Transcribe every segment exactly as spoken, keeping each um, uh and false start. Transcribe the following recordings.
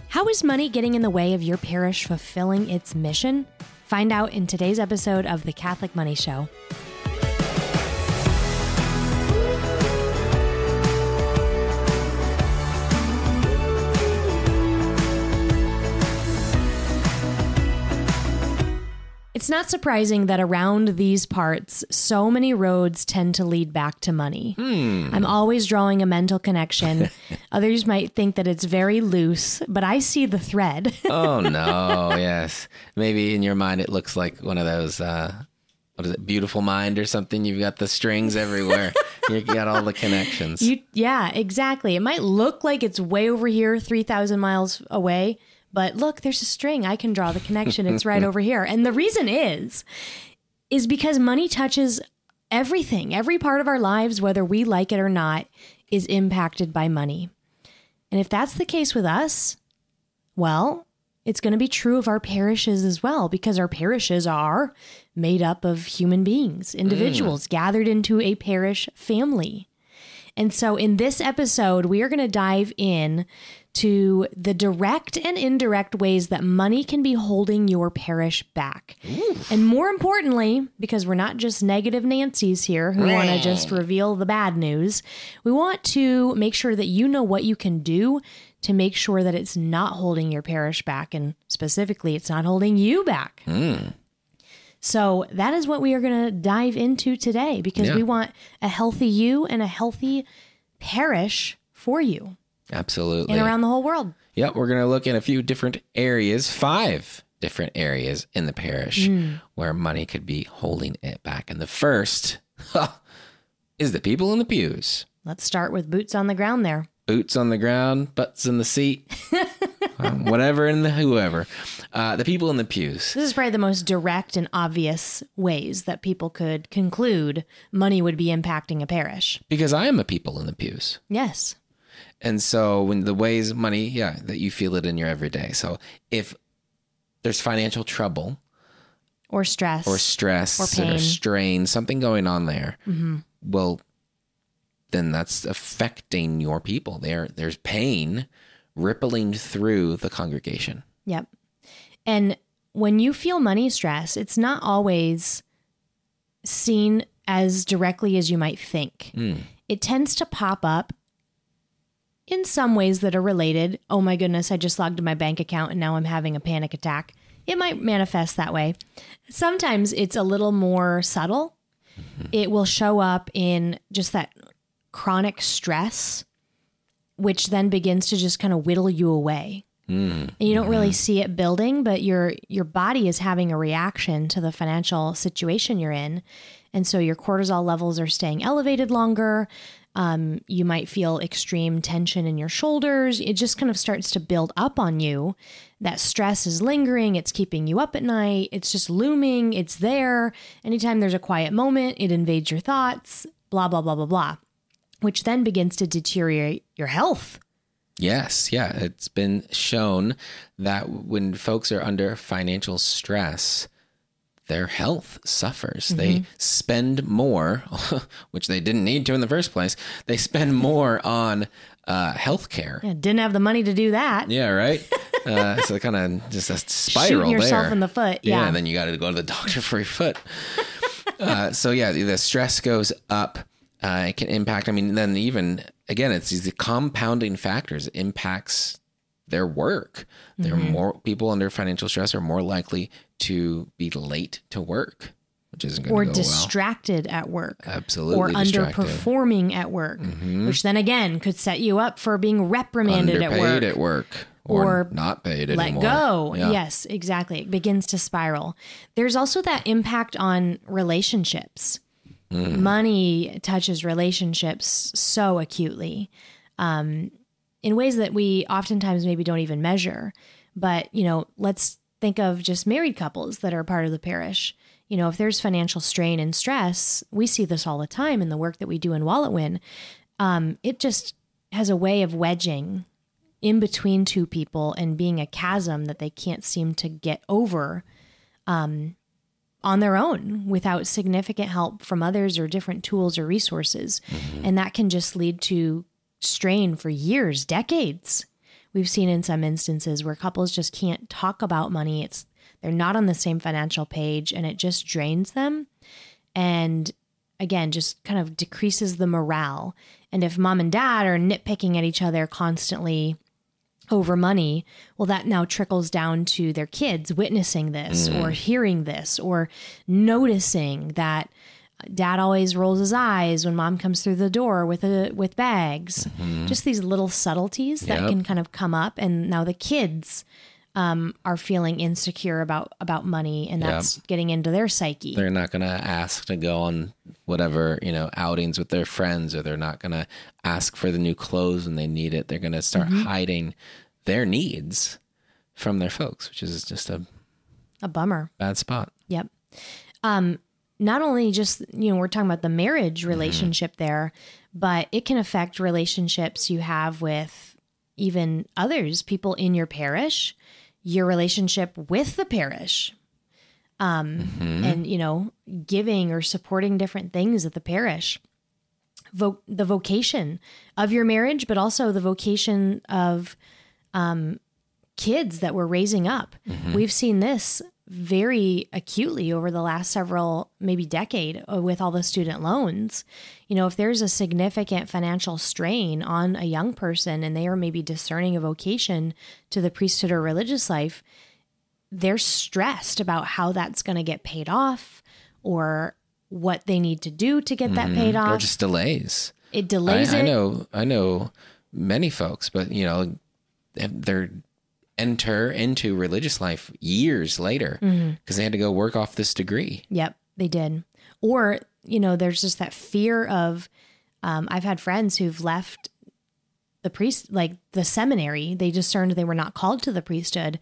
How is money getting in the way of your parish fulfilling its mission? Find out in today's episode of The Catholic Money Show. It's not surprising that around these parts, so many roads tend to lead back to money. Hmm. I'm always drawing a mental connection. Others might think that it's very loose, but I see the thread. Oh, no. Yes. Maybe in your mind, it looks like one of those, uh, what is it, Beautiful Mind or something? You've got the strings everywhere. You got all the connections. You, yeah, exactly. It might look like it's way over here, three thousand miles away. But look, there's a string. I can draw the connection. It's right over here. And the reason is, is because money touches everything. Every part of our lives, whether we like it or not, is impacted by money. And if that's the case with us, well, it's going to be true of our parishes as well, because our parishes are made up of human beings, individuals mm. gathered into a parish family. And so in this episode, we are going to dive in to the direct and indirect ways that money can be holding your parish back. Oof. And more importantly, because we're not just negative Nancy's here who want to just reveal the bad news, we want to make sure that you know what you can do to make sure that it's not holding your parish back, and specifically, it's not holding you back. Mm. So that is what we are going to dive into today, because yeah. we want a healthy you and a healthy parish for you. Absolutely. And around the whole world. Yep. We're going to look in a few different areas, five different areas in the parish mm. where money could be holding it back. And the first huh, is the people in the pews. Let's start with boots on the ground there. Boots on the ground, butts in the seat, um, whatever and the whoever. Uh, the people in the pews. This is probably the most direct and obvious ways that people could conclude money would be impacting a parish. Because I am a people in the pews. Yes. And so when the ways money, yeah, that you feel it in your everyday. So if there's financial trouble or stress or stress or pain or strain, something going on there, mm-hmm. well, then that's affecting your people. There, there's pain rippling through the congregation. Yep. And when you feel money stress, it's not always seen as directly as you might think. Mm. It tends to pop up in some ways that are related. Oh my goodness, I just logged in my bank account and now I'm having a panic attack. It might manifest that way. Sometimes it's a little more subtle. Mm-hmm. It will show up in just that chronic stress, which then begins to just kind of whittle you away. Mm-hmm. And you don't really see it building, but your your body is having a reaction to the financial situation you're in. And so your cortisol levels are staying elevated longer. Um, you might feel extreme tension in your shoulders. It just kind of starts to build up on you. That stress is lingering. It's keeping you up at night. It's just looming. It's there. Anytime there's a quiet moment, it invades your thoughts, blah, blah, blah, blah, blah, which then begins to deteriorate your health. Yes. Yeah. It's been shown that when folks are under financial stress, their health suffers. Mm-hmm. They spend more, which they didn't need to in the first place. They spend more on uh, health care. Yeah, didn't have the money to do that. Yeah, right? uh, so kind of just a spiral Shooting yourself there. in the foot. Yeah. Yeah, and then you got to go to the doctor for your foot. uh, so yeah, the stress goes up. Uh, it can impact, I mean, then even, again, it's these compounding factors. It impacts their work. There mm-hmm. are more people under financial stress are more likely to be late to work, which isn't going to go well. Or distracted at work. Absolutely Or distracted. underperforming at work, mm-hmm. which then again could set you up for being reprimanded Underpaid at work. at work. Or, or not paid let anymore. Let go. Yeah. Yes, exactly. It begins to spiral. There's also that impact on relationships. Mm. Money touches relationships so acutely. Um, in ways that we oftentimes maybe don't even measure. But, you know, let's think of just married couples that are part of the parish. You know, if there's financial strain and stress, we see this all the time in the work that we do in Wallet Win. Um, it just has a way of wedging in between two people and being a chasm that they can't seem to get over um, on their own without significant help from others or different tools or resources. Mm-hmm. And that can just lead to strain for years, decades. we've seen in some instances where couples just can't talk about money. It's they're not on the same financial page, and it just drains them. And again, just kind of decreases the morale. And if mom and dad are nitpicking at each other constantly over money, well, that now trickles down to their kids witnessing this mm. or hearing this or noticing that dad always rolls his eyes when mom comes through the door with a with bags. Mm-hmm. Just these little subtleties that yep. can kind of come up. And now the kids um, are feeling insecure about, about money, and that's yep. getting into their psyche. They're not going to ask to go on whatever, you know, outings with their friends, or they're not going to ask for the new clothes when they need it. They're going to start mm-hmm. hiding their needs from their folks, which is just a a bummer. Bad spot. Yep. Um, not only just, you know, we're talking about the marriage relationship mm-hmm. there, but it can affect relationships you have with even others, people in your parish, your relationship with the parish, um, mm-hmm. and, you know, giving or supporting different things at the parish, Vo- the vocation of your marriage, but also the vocation of um, kids that we're raising up. Mm-hmm. We've seen this very acutely over the last several, maybe decade, with all the student loans. You know, if there's a significant financial strain on a young person and they are maybe discerning a vocation to the priesthood or religious life, they're stressed about how that's going to get paid off or what they need to do to get mm-hmm. that paid off. Or just delays. It delays I, it. I know, I know many folks, but you know, they're enter into religious life years later because mm-hmm. they had to go work off this degree. Yep, they did. Or, you know, there's just that fear of, um, I've had friends who've left the priest, like the seminary, they discerned they were not called to the priesthood.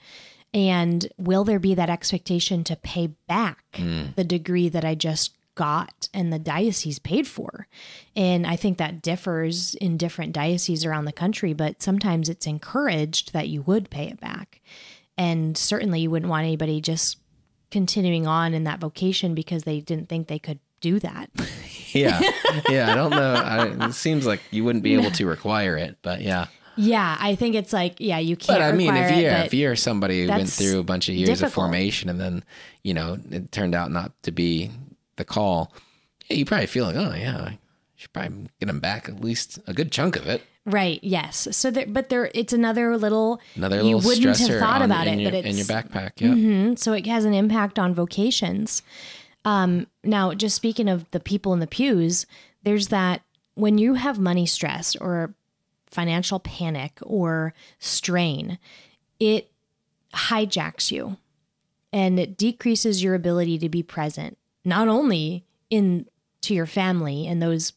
And will there be that expectation to pay back mm. the degree that I just got and the diocese paid for? And I think that differs in different dioceses around the country, but sometimes it's encouraged that you would pay it back. And certainly you wouldn't want anybody just continuing on in that vocation because they didn't think they could do that. yeah. Yeah. I don't know. I, it seems like you wouldn't be able to require it, but yeah. Yeah, I think it's like, yeah, you can't. But I mean, if you're, it, if you're somebody who went through a bunch of years difficult. of formation and then, you know, it turned out not to be the call, yeah, you probably feel like, oh yeah, I should probably get them back at least a good chunk of it. Right. Yes. So there, but there, it's another little, another little you wouldn't stressor have thought on, about it, your, but it's in your backpack. Yeah. Mm-hmm, so it has an impact on vocations. Um, now, just speaking of the people in the pews, there's that when you have money stress or financial panic or strain, it hijacks you and it decreases your ability to be present, not only in to your family and those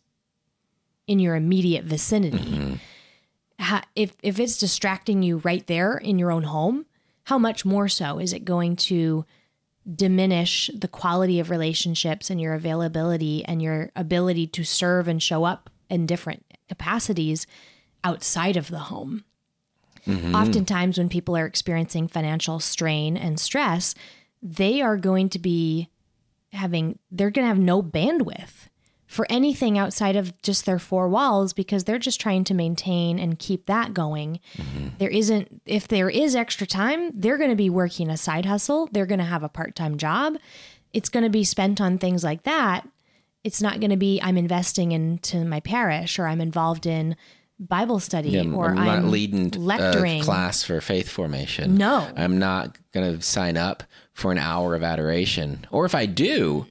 in your immediate vicinity. Mm-hmm. Ha, if, if it's distracting you right there in your own home, how much more so is it going to diminish the quality of relationships and your availability and your ability to serve and show up in different capacities outside of the home? Mm-hmm. Oftentimes when people are experiencing financial strain and stress, they are going to be having, they're going to have no bandwidth for anything outside of just their four walls because they're just trying to maintain and keep that going. Mm-hmm. There isn't, if there is extra time, they're going to be working a side hustle. They're going to have a part-time job. It's going to be spent on things like that. It's not going to be, I'm investing into my parish or I'm involved in Bible study yeah, or I'm, I'm not I'm leading lecturing a class for faith formation. No. I'm not going to sign up for an hour of adoration. Or if I do,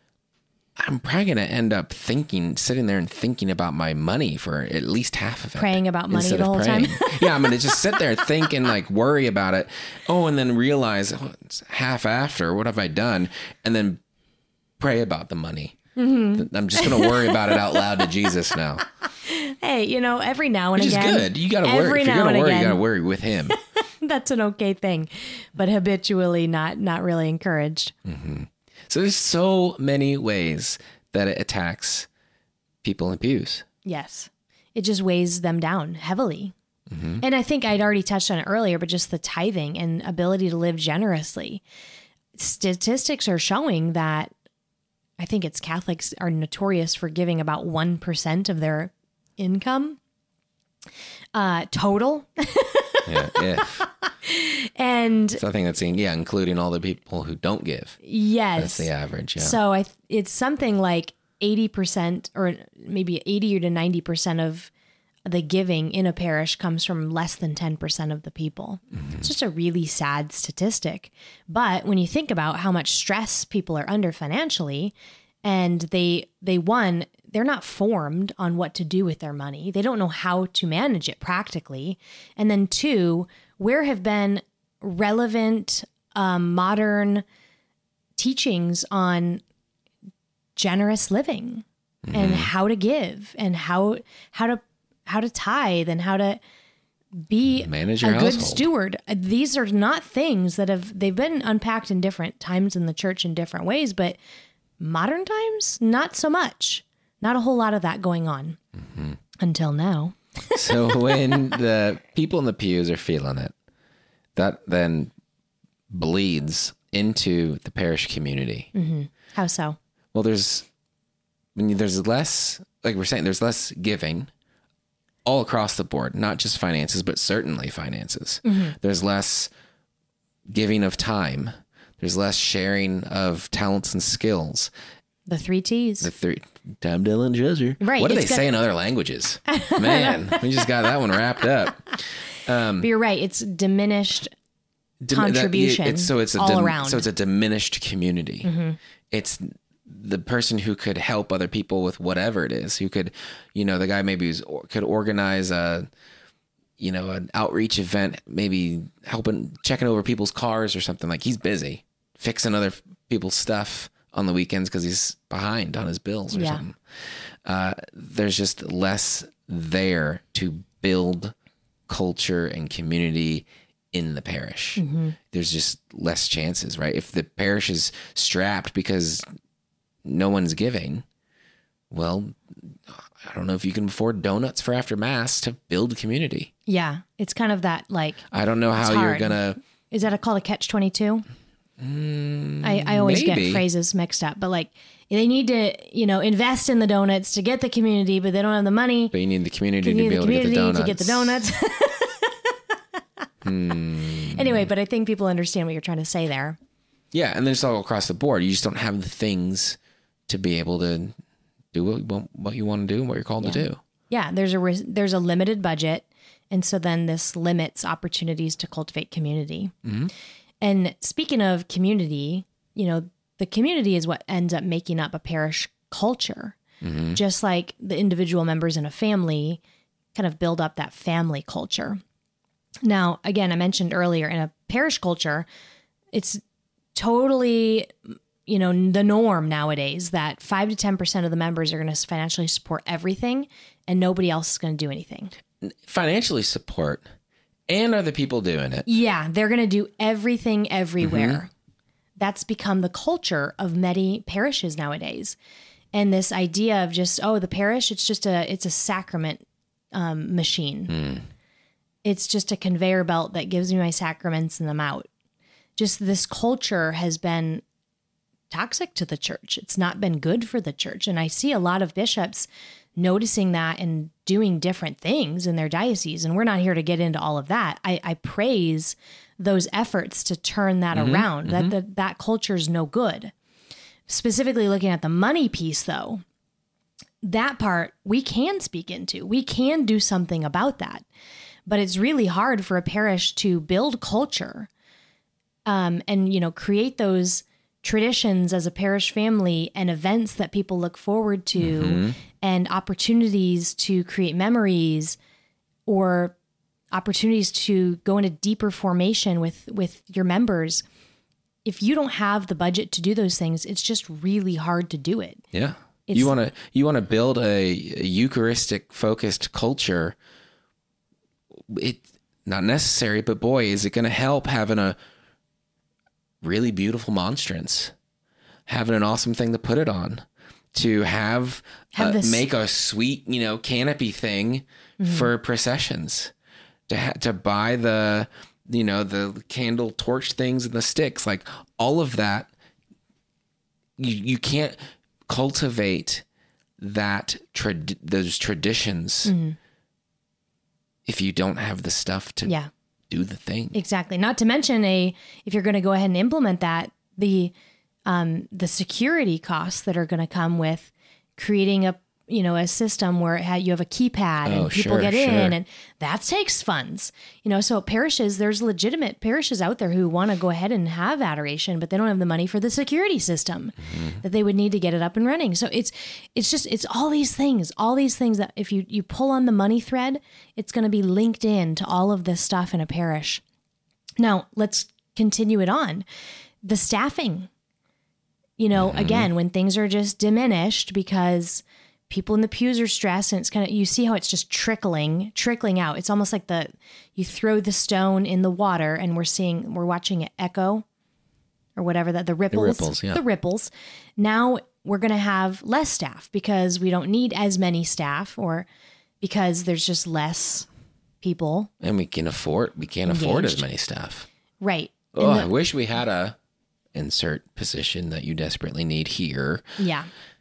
I'm probably going to end up thinking, sitting there and thinking about my money for at least half of it. Praying about money the whole praying. time. Yeah, I'm going to just sit there, think and like worry about it. Oh, and then realize oh, it's half after. What have I done? And then pray about the money. Mm-hmm. I'm just going to worry about it out loud to Jesus now. Hey, you know, every now and Which again. Which is good. You got to worry. If you're going to worry, again, you got to worry with him. That's an okay thing, but habitually not not really encouraged. Mm-hmm. So there's so many ways that it attacks people in pews. Yes. It just weighs them down heavily. Mm-hmm. And I think I'd already touched on it earlier, but just the tithing and ability to live generously. Statistics are showing that I think it's Catholics are notorious for giving about one percent of their income uh, total Yeah, if. And So I think that's, yeah, including all the people who don't give. yes, That's the average, yeah. So I, th- it's something like eighty percent or maybe eighty to ninety percent of the giving in a parish comes from less than ten percent of the people. Mm-hmm. It's just a really sad statistic. But when you think about how much stress people are under financially, and they, they one, they're not formed on what to do with their money. They don't know how to manage it practically. And then two, where have been relevant, um, modern teachings on generous living mm-hmm. and how to give and how, how to, how to tithe and how to be manage your a good household. steward. These are not things that have, they've been unpacked in different times in the church in different ways, but modern times, not so much. Not a whole lot of that going on mm-hmm. until now. So when the people in the pews are feeling it, that then bleeds into the parish community. Mm-hmm. How so? Well, there's, when you, there's less, like we're saying, there's less giving all across the board, not just finances, but certainly finances. Mm-hmm. There's less giving of time. There's less sharing of talents and skills. The three T's. The three, time, talent, treasure. Right. What do they gonna... say in other languages? Man, we just got that one wrapped up. Um, but you're right. It's diminished dim- contribution that, it's, so it's a all dim- around. So it's a diminished community. Mm-hmm. It's the person who could help other people with whatever it is, who could, you know, the guy maybe who's, could organize a, you know, an outreach event, maybe helping, checking over people's cars or something. Like he's busy fixing other people's stuff on the weekends because he's behind on his bills or yeah. something. Uh, there's just less there to build culture and community in the parish. Mm-hmm. There's just less chances, right? If the parish is strapped because no one's giving, well, I don't know if you can afford donuts for after mass to build community. Yeah. It's kind of that, like, I don't know how you're going to, is that a call to catch twenty-two? Mm, I, I always maybe. get phrases mixed up, but like they need to, you know, invest in the donuts to get the community, but they don't have the money. But you need the community to be able to get the donuts. To get the donuts. hmm. Anyway, but I think people understand what you're trying to say there. Yeah, and then it's all across the board. You just don't have the things to be able to do what you want, what you want to do and what you're called yeah. to do. Yeah, there's a re- there's a limited budget, and so then this limits opportunities to cultivate community. Mm-hmm. And speaking of community, you know, the community is what ends up making up a parish culture. Mm-hmm. Just like the individual members in a family kind of build up that family culture. Now, again, I mentioned earlier in a parish culture, it's totally, you know, the norm nowadays that five to ten percent of the members are going to financially support everything and nobody else is going to do anything. Financially support. And are the people doing it? Yeah, they're going to do everything everywhere. Mm-hmm. That's become the culture of many parishes nowadays. And this idea of just, oh, the parish, it's just a, it's a sacrament um, machine. Mm. It's just a conveyor belt that gives me my sacraments and I'm out. Just this culture has been toxic to the church. It's not been good for the church. And I see a lot of bishops noticing that and doing different things in their diocese. And we're not here to get into all of that. I, I praise those efforts to turn that mm-hmm, around, mm-hmm. that the, that culture is no good. Specifically looking at the money piece, though, that part we can speak into. We can do something about that. But it's really hard for a parish to build culture um, and, you know, create those traditions as a parish family and events that people look forward to mm-hmm. and opportunities to create memories or opportunities to go into deeper formation with, with your members. If you don't have the budget to do those things, it's just really hard to do it. Yeah. It's, you want to, you want to build a, a Eucharistic focused culture. It not necessary, but boy, is it going to help having a really beautiful monstrance, having an awesome thing to put it on, to have, have uh, make a sweet, you know, canopy thing mm-hmm. for processions, to ha- to buy the, you know, the candle torch things and the sticks, like all of that. You you can't cultivate that trad- those traditions mm-hmm. if you don't have the stuff to yeah. do the thing. Exactly. Not to mention a, if you're going to go ahead and implement that, the, um, the security costs that are going to come with creating a, you know, a system where it had, you have a keypad and Oh, people sure, get sure. in, and that takes funds, you know, so parishes, there's legitimate parishes out there who want to go ahead and have adoration, but they don't have the money for the security system Mm-hmm. that they would need to get it up and running. So it's, it's just, it's all these things, all these things that if you, you pull on the money thread, it's going to be linked in to all of this stuff in a parish. Now let's continue it on. The staffing, you know, Mm-hmm. again, when things are just diminished because people in the pews are stressed, and it's kind of, you see how it's just trickling, trickling out. It's almost like the, you throw the stone in the water and we're seeing, we're watching it echo or whatever that the ripples, ripples, yeah. the ripples. Now we're going to have less staff because we don't need as many staff, or because there's just less people. And we can afford, we can't afford as Engaged. many staff. Right. Oh, And I wish we had a insert position that you desperately need here, the- yeah.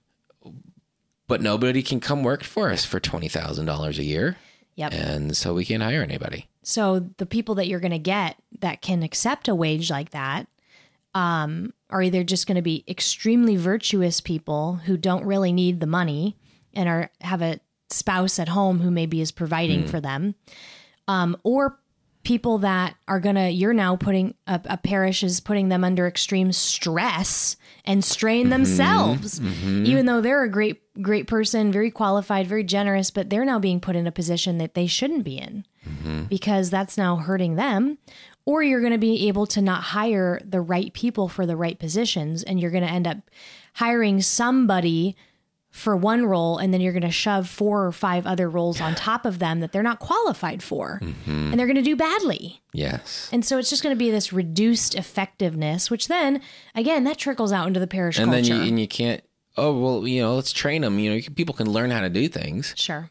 but nobody can come work for us for twenty thousand dollars a year. Yep. And so we can't hire anybody. So the people that you're going to get that can accept a wage like that um, are either just going to be extremely virtuous people who don't really need the money and are have a spouse at home who maybe is providing for them, um, or people that are going to, you're now putting, a, a parish is putting them under extreme stress and strain themselves, even though they're a great, great person, very qualified, very generous, but they're now being put in a position that they shouldn't be in because that's now hurting them. Or you're going to be able to not hire the right people for the right positions, and you're going to end up hiring somebody for one role, and then you're going to shove four or five other roles on top of them that they're not qualified for, and they're going to do badly. Yes. And so it's just going to be this reduced effectiveness, which then, again, that trickles out into the parish And culture. then you, and you can't, oh, well, you know, let's train them. You know, you can, people can learn how to do things. Sure.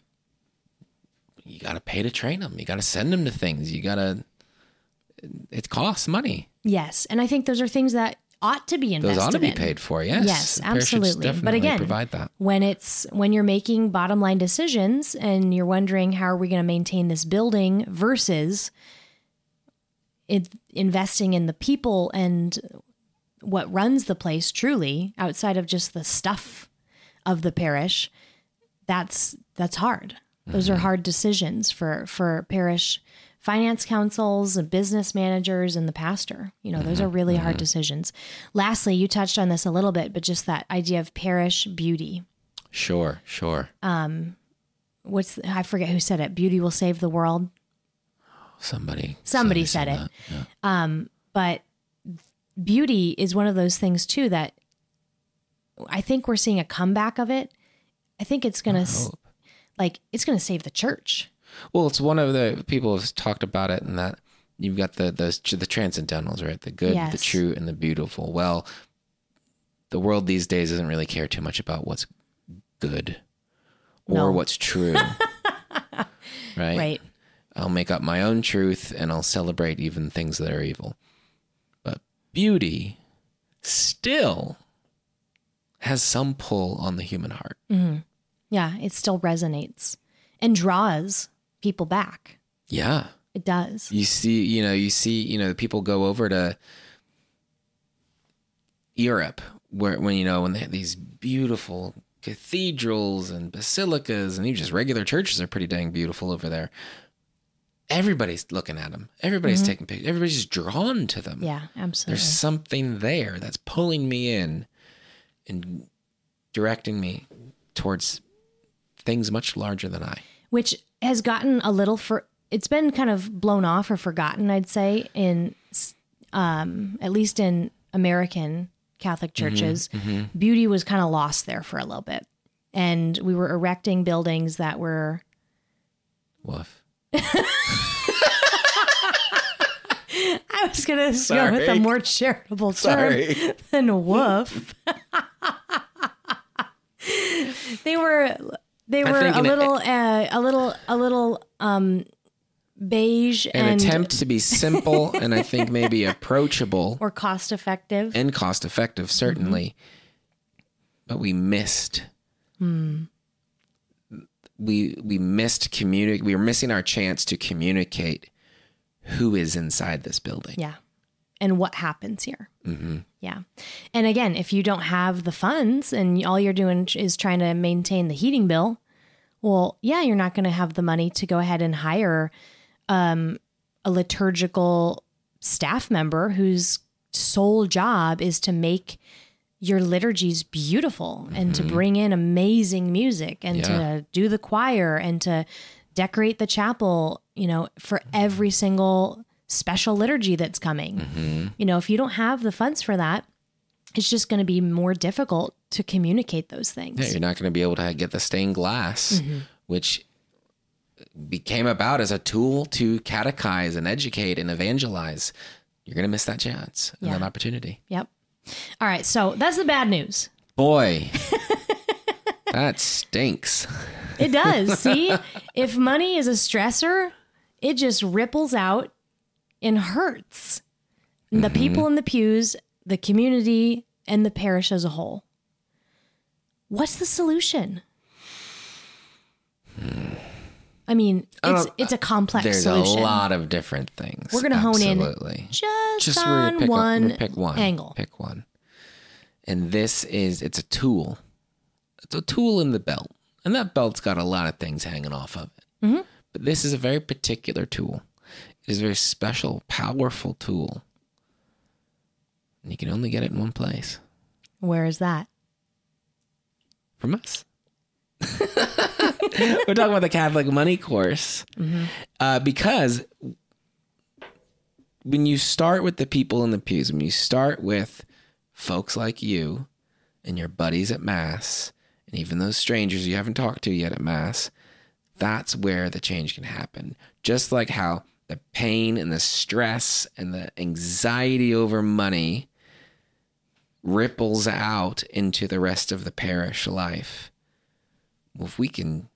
You got to pay to train them. You got to send them to things. You got to, it costs money. Yes. And I think those are things that ought to be invested Those ought to be in. paid for. Yes. Yes, The parish should absolutely. But definitely again, provide that. when it's when you're making bottom line decisions and you're wondering how are we going to maintain this building versus it, investing in the people and what runs the place truly outside of just the stuff of the parish, that's that's hard. Those are hard decisions for for parish finance councils and business managers and the pastor. You know, those are really hard decisions. Lastly, you touched on this a little bit, but just that idea of parish beauty. Sure, sure. What's I forget who said it. Beauty will save the world. Somebody. Somebody said it. that. Yeah. But beauty is one of those things too that I think we're seeing a comeback of it. I think it's going to hope. like it's going to save the church. Well, it's one of the people have talked about it, and that you've got the the the transcendentals, right? The good, the Yes. true, and the beautiful. Well, the world these days doesn't really care too much about what's good or No. what's true, right? Right. I'll make up my own truth, and I'll celebrate even things that are evil. But beauty still has some pull on the human heart. Yeah, it still resonates and draws people back. Yeah. It does. You see, you know, you see, you know, people go over to Europe where, when, you know, when they have these beautiful cathedrals and basilicas and even just regular churches are pretty dang beautiful over there. Everybody's looking at them. Everybody's taking pictures. Everybody's drawn to them. Yeah, absolutely. There's something there that's pulling me in and directing me towards things much larger than I. Which has gotten a little for it's been kind of blown off or forgotten, I'd say, in um, at least in American Catholic churches. Beauty was kind of lost there for a little bit, and we were erecting buildings that were. Woof. I was gonna go Sorry. with a more charitable term Sorry. than woof. they were they I were think a an- little uh, a little a little um beige An and attempt to be simple and I think maybe approachable or cost effective. and cost effective, certainly. But we missed. We we missed communicate. We were missing our chance to communicate who is inside this building. Yeah. And what happens here. Mm-hmm. Yeah. And again, if you don't have the funds and all you're doing is trying to maintain the heating bill, well, yeah, you're not going to have the money to go ahead and hire um, a liturgical staff member whose sole job is to make your liturgies beautiful mm-hmm. and to bring in amazing music and yeah. to do the choir and to decorate the chapel, you know, for every single special liturgy that's coming. Mm-hmm. You know, if you don't have the funds for that, it's just going to be more difficult to communicate those things. Yeah, you're not going to be able to get the stained glass, mm-hmm. which became about as a tool to catechize and educate and evangelize. You're going to miss that chance and yeah. that opportunity. Yep. All right. So that's the bad news. Boy, that stinks. It does. See, if money is a stressor, it just ripples out and hurts the mm-hmm. people in the pews, the community, and the parish as a whole. What's the solution? Hmm. I mean, it's it's a complex There's solution. There's a lot of different things. We're going to hone in just, just on pick one, a, pick one angle. Pick one. And this is, it's a tool. It's a tool in the belt. And that belt's got a lot of things hanging off of it. Mm-hmm. But this is a very particular tool. It is a very special, powerful tool. And you can only get it in one place. Where is that? From us. We're talking about the Catholic Money Course. Mm-hmm. Uh, because when you start with the people in the pews, when you start with folks like you and your buddies at Mass, and even those strangers you haven't talked to yet at Mass, that's where the change can happen. Just like how the pain and the stress and the anxiety over money ripples out into the rest of the parish life. Well, if we can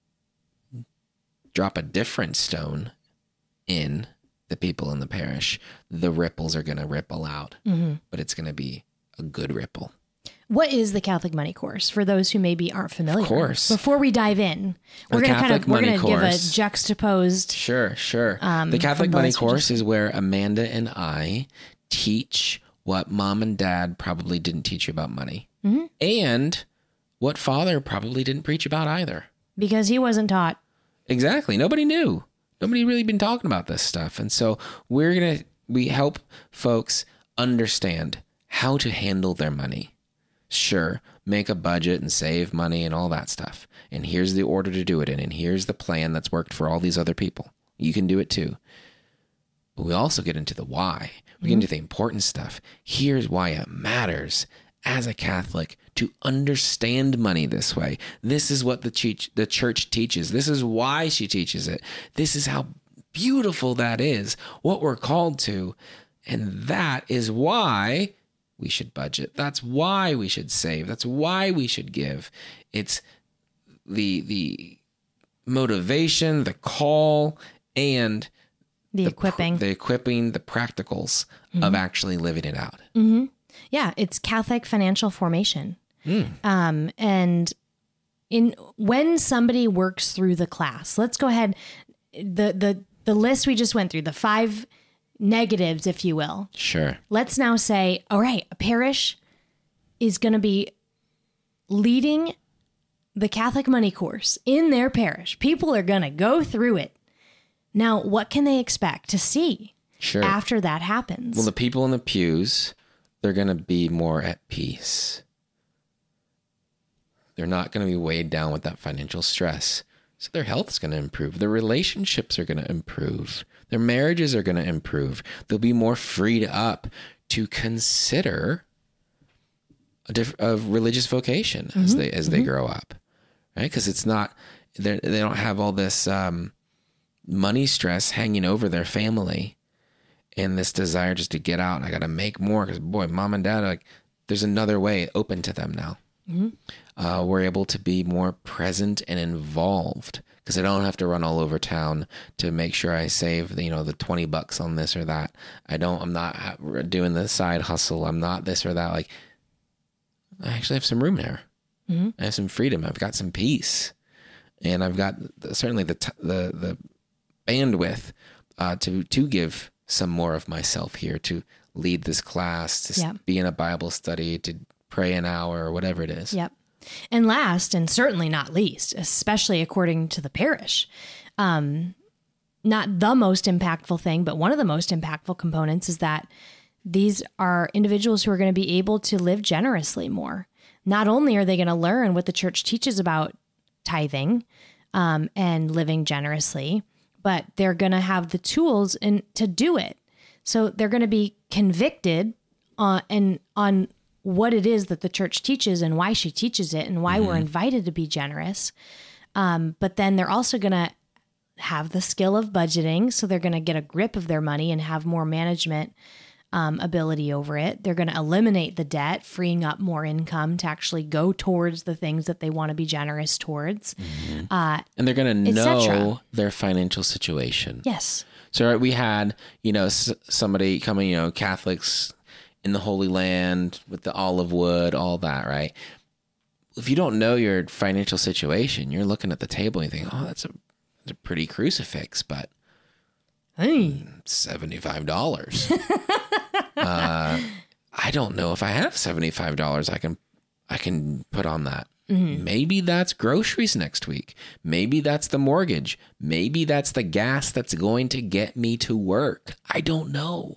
drop a different stone in the people in the parish, the ripples are going to ripple out, mm-hmm. but it's going to be a good ripple. What is the Catholic Money Course for those who maybe aren't familiar? Of course. Before we dive in, we're going to kind of we're going to give a juxtaposed. Sure, sure. Um, the Catholic Money Course just... is where Amanda and I teach what mom and dad probably didn't teach you about money, mm-hmm. and what father probably didn't preach about either. Because he wasn't taught. Exactly. Nobody knew. Nobody really been talking about this stuff. And so we're going to, we help folks understand how to handle their money. Sure, make a budget and save money and all that stuff. And here's the order to do it in. And here's the plan that's worked for all these other people. You can do it too. But we also get into the why. We get into the important stuff. Here's why it matters as a Catholic to understand money this way. This is what the church, the church teaches. This is why she teaches it. This is how beautiful that is, what we're called to. And that is why we should budget. That's why we should save. That's why we should give. It's the the motivation, the call, and the, the equipping, the equipping, the practicals mm-hmm. of actually living it out. Mm-hmm. Yeah, it's Catholic financial formation. Mm. Um, and in when somebody works through the class, let's go ahead. The the the list we just went through, the five negatives, if you will. Sure. Let's now say, all right, a parish is going to be leading the Catholic Money Course in their parish. People are going to go through it. Now, what can they expect to see sure. after that happens? Well, the people in the pews, they're going to be more at peace. They're not going to be weighed down with that financial stress. So their health is going to improve. Their relationships are going to improve. Their marriages are going to improve. They'll be more freed up to consider a, diff- a religious vocation mm-hmm. as they as mm-hmm. they grow up, right? Because it's not they they don't have all this um, money stress hanging over their family, and this desire just to get out. I got to make more because boy, mom and dad are like, there's another way open to them now. Mm-hmm. Uh, we're able to be more present and involved because I don't have to run all over town to make sure I save, you know, the twenty bucks on this or that. I don't, I'm not doing the side hustle. I'm not this or that. Like, I actually have some room there. Mm-hmm. I have some freedom. I've got some peace, and I've got certainly the, t- the, the bandwidth, uh, to to give some more of myself here, to lead this class, to Yep. be in a Bible study, to pray an hour or whatever it is. Yep. And last, and certainly not least, especially according to the parish, um, not the most impactful thing, but one of the most impactful components is that these are individuals who are going to be able to live generously more. Not only are they going to learn what the church teaches about tithing um, and living generously, but they're going to have the tools in, to do it. So they're going to be convicted on, and on what it is that the church teaches and why she teaches it and why mm-hmm. we're invited to be generous. Um, but then they're also going to have the skill of budgeting. So they're going to get a grip of their money and have more management um, ability over it. They're going to eliminate the debt, freeing up more income to actually go towards the things that they want to be generous towards. Mm-hmm. Uh, and they're going to know their financial situation. Yes. So right, we had, you know, s- somebody coming, you know, Catholics in the Holy Land with the olive wood, all that, right? If you don't know your financial situation, you're looking at the table and you think, oh, that's a, that's a pretty crucifix, but hey. seventy-five dollars. uh, I don't know if I have seventy-five dollars I can I can put on that. Mm-hmm. Maybe that's groceries next week. Maybe that's the mortgage. Maybe that's the gas that's going to get me to work. I don't know.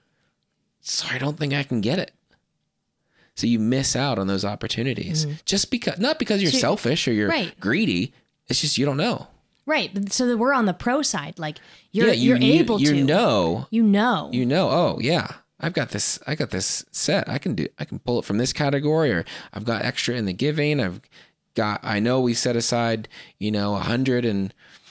So I don't think I can get it. So you miss out on those opportunities mm-hmm. just because, not because you're so, selfish or you're right. greedy. It's just, you don't know. Right. So that we're on the pro side. Like you're, yeah, you, you're you, able you to, know, you know, you know, oh yeah, I've got this, I got this set. I can do, I can pull it from this category, or I've got extra in the giving. I've got, I know we set aside, you know, a hundred and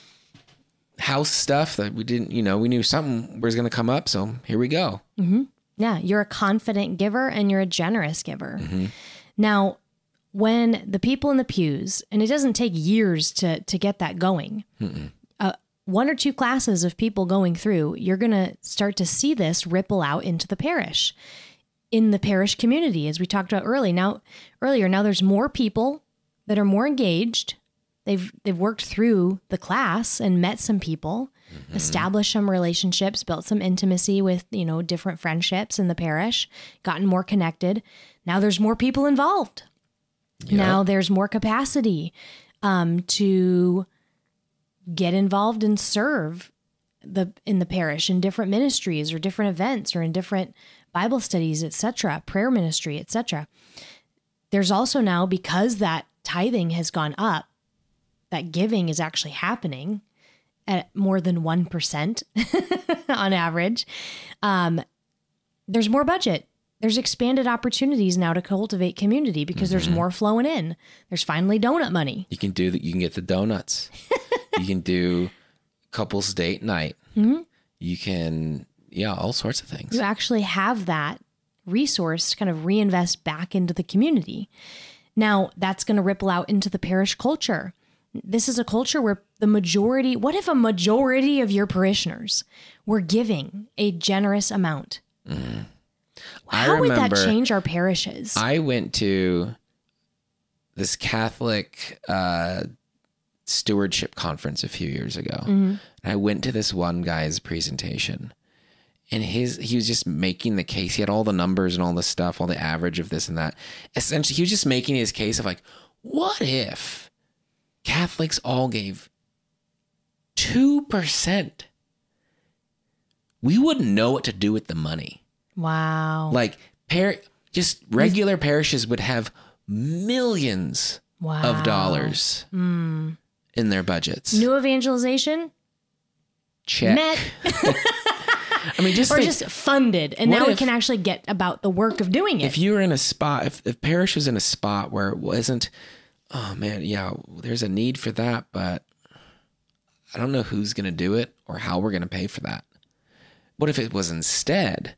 house stuff that we didn't, you know, we knew something was going to come up. So here we go. Mm-hmm. Yeah. You're a confident giver and you're a generous giver. Mm-hmm. Now, when the people in the pews, and it doesn't take years to, to get that going, uh, one or two classes of people going through, you're going to start to see this ripple out into the parish, in the parish community, as we talked about early. Now, earlier. Now there's more people that are more engaged. They've they've worked through the class and met some people, mm-hmm. established some relationships, built some intimacy with, you know, different friendships in the parish, gotten more connected. Now there's more people involved. Yep. Now there's more capacity um, to get involved and serve the in the parish in different ministries or different events or in different Bible studies, et cetera, prayer ministry, et cetera. There's also now, because that tithing has gone up, that giving is actually happening at more than one percent on average. Um, there's more budget. There's expanded opportunities now to cultivate community because mm-hmm. there's more flowing in. There's finally donut money. You can do that. You can get the donuts. You can do couples date night. Mm-hmm. You can, yeah, all sorts of things. You actually have that resource to kind of reinvest back into the community. Now that's going to ripple out into the parish culture. This is a culture where the majority, what if a majority of your parishioners were giving a generous amount? Mm-hmm. How would that change our parishes? I went to this Catholic uh, stewardship conference a few years ago. Mm-hmm. And I went to this one guy's presentation, and his he was just making the case. He had all the numbers and all the stuff, all the average of this and that. Essentially, he was just making his case of like, what if Catholics all gave two percent? We wouldn't know what to do with the money. Wow. Like, par- just regular parishes would have millions wow. of dollars mm. in their budgets. New evangelization? Check. Met. I mean, just or think, just funded. And now if, we can actually get about the work of doing it. If you were in a spot, if the parish was in a spot where it wasn't, oh man, yeah, there's a need for that, but I don't know who's going to do it or how we're going to pay for that. What if it was instead,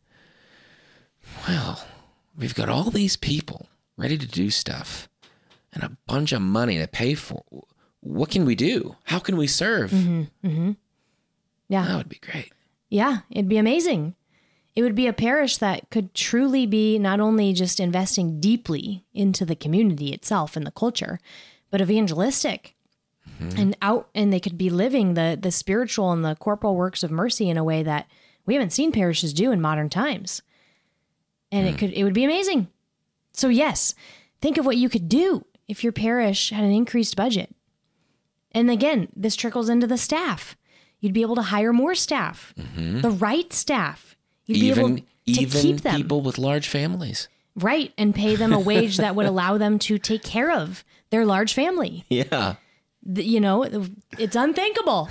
well, we've got all these people ready to do stuff and a bunch of money to pay for. What can we do? How can we serve? Mm-hmm, mm-hmm. Yeah. That would be great. Yeah, it'd be amazing. It would be a parish that could truly be not only just investing deeply into the community itself and the culture, but evangelistic. mm-hmm. and out, and they could be living the the spiritual and the corporal works of mercy in a way that we haven't seen parishes do in modern times. And mm. it could, it would be amazing. So yes, think of what you could do if your parish had an increased budget. And again, this trickles into the staff. You'd be able to hire more staff, mm-hmm. the right staff. You'd even, be able to even keep them. People with large families. Right. And pay them a wage that would allow them to take care of their large family. Yeah. The, you know, it's unthinkable.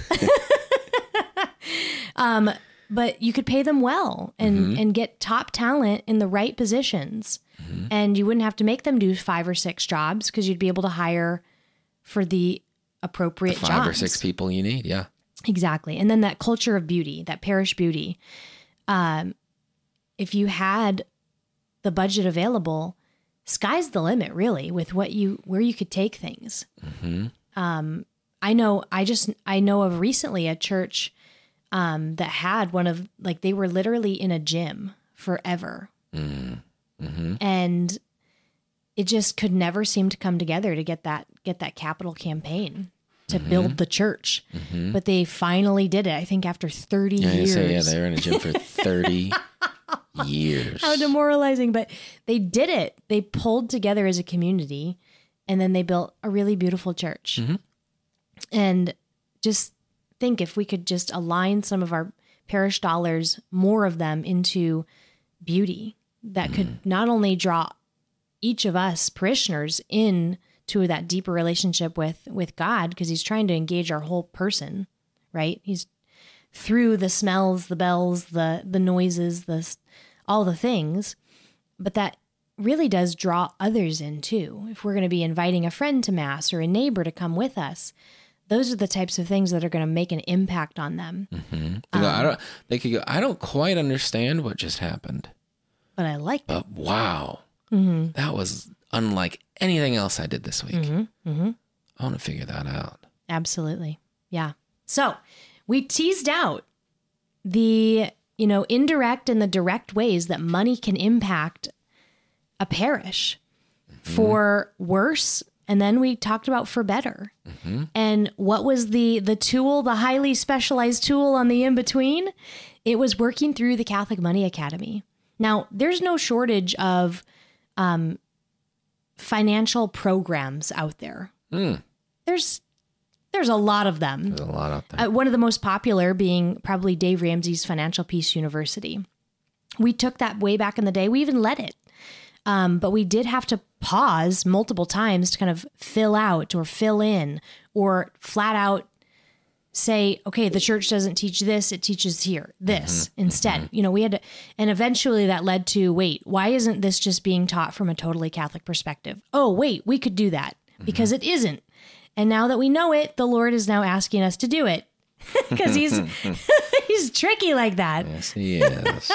um, but you could pay them well and, mm-hmm. and get top talent in the right positions. Mm-hmm. And you wouldn't have to make them do five or six jobs because you'd be able to hire for the appropriate the five jobs. or six people you need. Yeah. Exactly. And then that culture of beauty, that parish beauty. Um, if you had the budget available, sky's the limit, really, with what you, where you could take things. Mm-hmm. Um, I know, I just, I know of recently a church, um, that had one of, like, they were literally in a gym forever. Mm-hmm. And it just could never seem to come together to get that, get that capital campaign to mm-hmm. build the church. Mm-hmm. But they finally did it, I think, after thirty yeah, years. Say, yeah, they were in a gym for thirty years. How demoralizing. But they did it. They pulled together as a community, and then they built a really beautiful church. Mm-hmm. And just think if we could just align some of our parish dollars, more of them, into beauty that mm-hmm. could not only draw each of us parishioners in to that deeper relationship with, with God, because he's trying to engage our whole person, right? He's through the smells, the bells, the, the noises, the, all the things, but that really does draw others in too. If we're going to be inviting a friend to Mass or a neighbor to come with us, those are the types of things that are going to make an impact on them. Mm-hmm. They, go, um, I don't, they could go, I don't quite understand what just happened, but I like it. But wow, mm-hmm. that was unlike anything else I did this week. Mm-hmm. Mm-hmm. I want to figure that out. Absolutely. Yeah. So we teased out the, you know, indirect and the direct ways that money can impact a parish mm-hmm. for worse. And then we talked about for better. Mm-hmm. And what was the, the tool, the highly specialized tool on the in-between? It was working through the Catholic Money Academy. Now, there's no shortage of um, financial programs out there. Mm. There's there's a lot of them. There's a lot out there. Uh, one of the most popular being probably Dave Ramsey's Financial Peace University. We took that way back in the day. We even led it. Um, but we did have to pause multiple times to kind of fill out or fill in or flat out say, okay, the church doesn't teach this, it teaches here, this mm-hmm. instead. Mm-hmm. You know, we had to, and eventually that led to, wait, why isn't this just being taught from a totally Catholic perspective? Oh, wait, we could do that because mm-hmm. it isn't. And now that we know it, the Lord is now asking us to do it because he's, he's tricky like that. Yes, he is.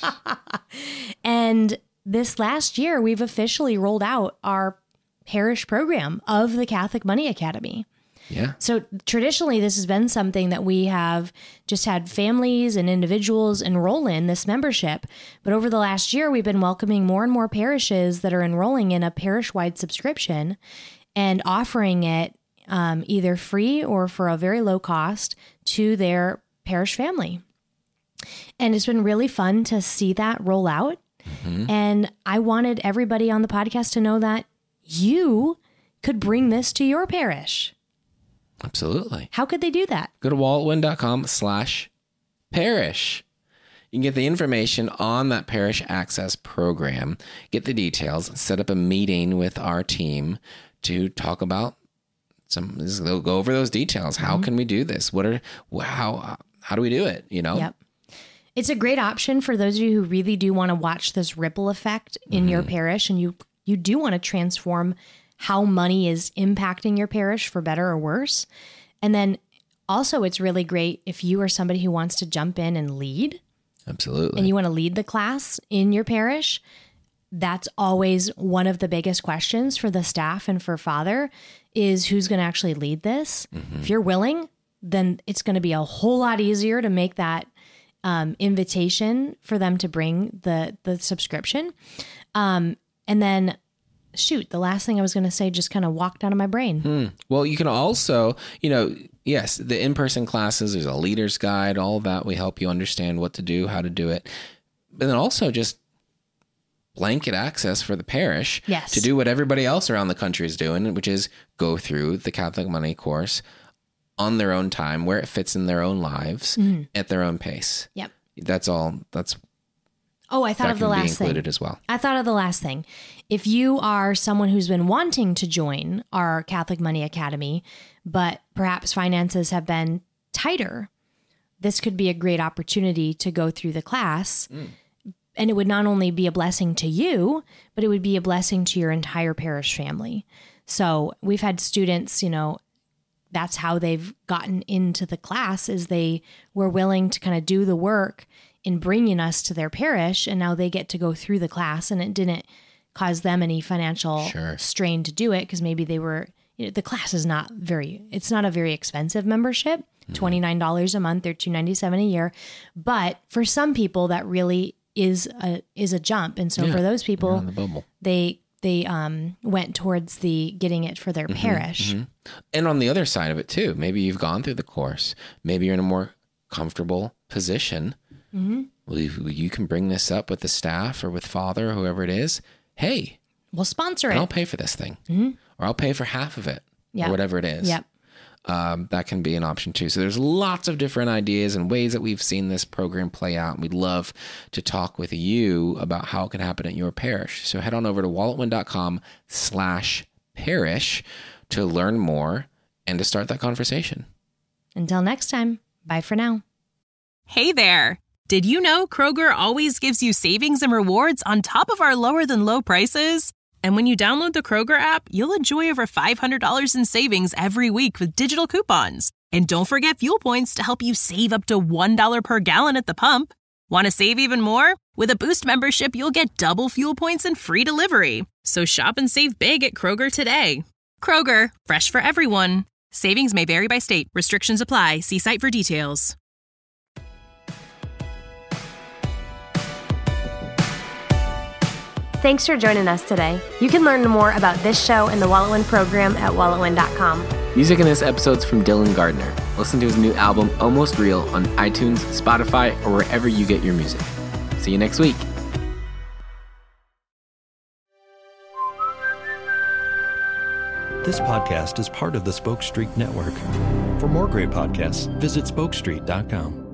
And this last year, we've officially rolled out our parish program of the Catholic Money Academy. Yeah. So traditionally, this has been something that we have just had families and individuals enroll in this membership. But over the last year, we've been welcoming more and more parishes that are enrolling in a parish-wide subscription and offering it um, either free or for a very low cost to their parish family. And it's been really fun to see that roll out. Mm-hmm. And I wanted everybody on the podcast to know that you could bring this to your parish. Absolutely. How could they do that? Go to walletwin.com slash parish. You can get the information on that parish access program, get the details, set up a meeting with our team to talk about some, they'll go over those details. How mm-hmm. can we do this? What are, how, how do we do it? You know? Yep. It's a great option for those of you who really do want to watch this ripple effect in mm-hmm. your parish, and you you do want to transform how money is impacting your parish for better or worse. And then also it's really great if you are somebody who wants to jump in and lead. Absolutely. And you want to lead the class in your parish. That's always one of the biggest questions for the staff and for Father is who's going to actually lead this. Mm-hmm. If you're willing, then it's going to be a whole lot easier to make that Um, invitation for them to bring the the subscription. Um, and then shoot, the last thing I was going to say just kind of walked out of my brain. Hmm. Well, you can also, you know, yes, the in-person classes, there's a leader's guide, all of that. We help you understand what to do, how to do it. But then also just blanket access for the parish yes. to do what everybody else around the country is doing, which is go through the Catholic Money course on their own time, where it fits in their own lives, mm-hmm. at their own pace. Yep. That's all. That's Oh, I thought that of the can be last thing. included as well. I thought of the last thing. If you are someone who's been wanting to join our Catholic Money Academy, but perhaps finances have been tighter, this could be a great opportunity to go through the class. Mm. And it would not only be a blessing to you, but it would be a blessing to your entire parish family. So we've had students, you know, that's how they've gotten into the class, is they were willing to kind of do the work in bringing us to their parish, and now they get to go through the class, and it didn't cause them any financial sure. strain to do it, because maybe they were, you know, the class is not very, it's not a very expensive membership, mm-hmm. twenty-nine dollars a month or two hundred ninety-seven dollars a year. But for some people that really is a, is a jump. And so yeah, for those people, the they, they um, went towards the getting it for their mm-hmm, parish. Mm-hmm. And on the other side of it too, maybe you've gone through the course, maybe you're in a more comfortable position. Mm-hmm. Well, you, you can bring this up with the staff or with Father or whoever it is. Hey, we'll sponsor it. I'll pay for this thing, mm-hmm. or I'll pay for half of it, yep. or whatever it is. Yep. Um, that can be an option too. So there's lots of different ideas and ways that we've seen this program play out. And we'd love to talk with you about how it can happen at your parish. So head on over to walletwin.com slash parish to learn more and to start that conversation. Until next time, bye for now. Hey there. Did you know Kroger always gives you savings and rewards on top of our lower than low prices? And when you download the Kroger app, you'll enjoy over five hundred dollars in savings every week with digital coupons. And don't forget fuel points to help you save up to one dollar per gallon at the pump. Want to save even more? With a Boost membership, you'll get double fuel points and free delivery. So shop and save big at Kroger today. Kroger, fresh for everyone. Savings may vary by state. Restrictions apply. See site for details. Thanks for joining us today. You can learn more about this show and the WalletWin program at wallet win dot com. Music in this episode's from Dylan Gardner. Listen to his new album, Almost Real, on iTunes, Spotify, or wherever you get your music. See you next week. This podcast is part of the Spoke Street Network. For more great podcasts, visit spoke street dot com.